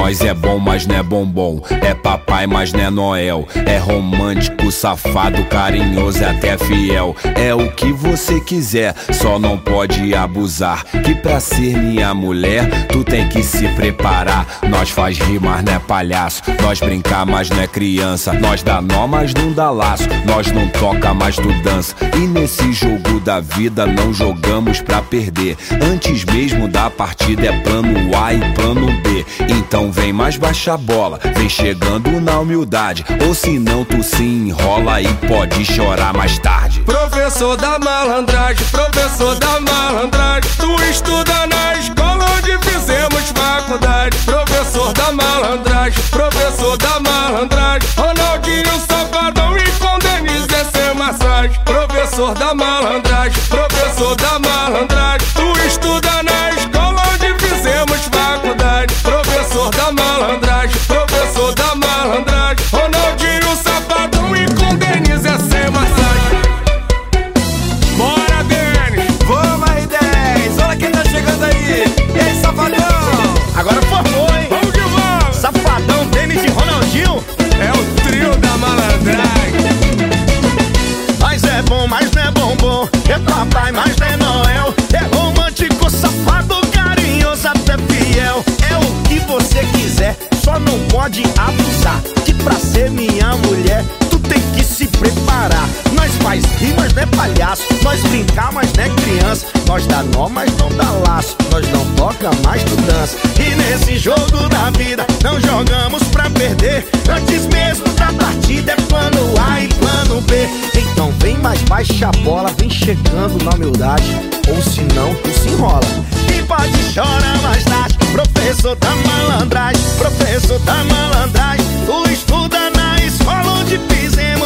Nós é bom, mas não é bombom. É papai, mas não é Noel. É romântico, safado, carinhoso e até fiel. É o que você quiser, só não pode abusar. Que pra ser minha mulher, tu tem que se preparar. Nós faz rir, mas não é palhaço. Nós brincar, mas não é criança. Nós dá nó, mas não dá laço. Nós não toca, mas tu dança. E nesse jogo da vida não jogamos pra perder. Antes mesmo da partida é plano A e plano B. Então vem mais baixa a bola, vem chegando na humildade. Ou senão tu se enrola e pode chorar mais tarde. Professor da malandragem, professor da malandragem. Tu estuda na escola onde fizemos faculdade. Professor da malandragem, professor da malandragem. Ronaldinho, Safadão e com Denise é massagem. Professor da malandragem, professor da malandragem. Tu estuda na escola onde fizemos faculdade. Professor da malandragem, professor da malandragem. Ronaldinho, Safadão e com Denise é massagem. Bora, Denis! Vamos aí, 10! Olha quem tá chegando aí! E aí, Safadão? Agora formou, hein? Vamos que vamos! Safadão, Denis e Ronaldinho. É o trio da malandragem. Nós é bom, mas não é bombom. É papai, mas não é Noel. É romântico, safado, carinhoso, até fiel. É o que você quiser, só não pode abusar. Que pra ser minha mulher, tu tem que se preparar. Nós faz rir, mas não é palhaço. Nós brincar, mas não é criança. Nós dá nó, mas não dá laço. Nós não toca, mas tu dança. E nesse jogo da vida, não jogamos pra perder. Antes mesmo da partida é plano A e plano B. Então vem mais baixa a bola, vem chegando na humildade. Ou senão tu se enrola e pode chorar mais tarde. Professor da malandragem, professor da malandragem. Tu estuda na escola onde fizemos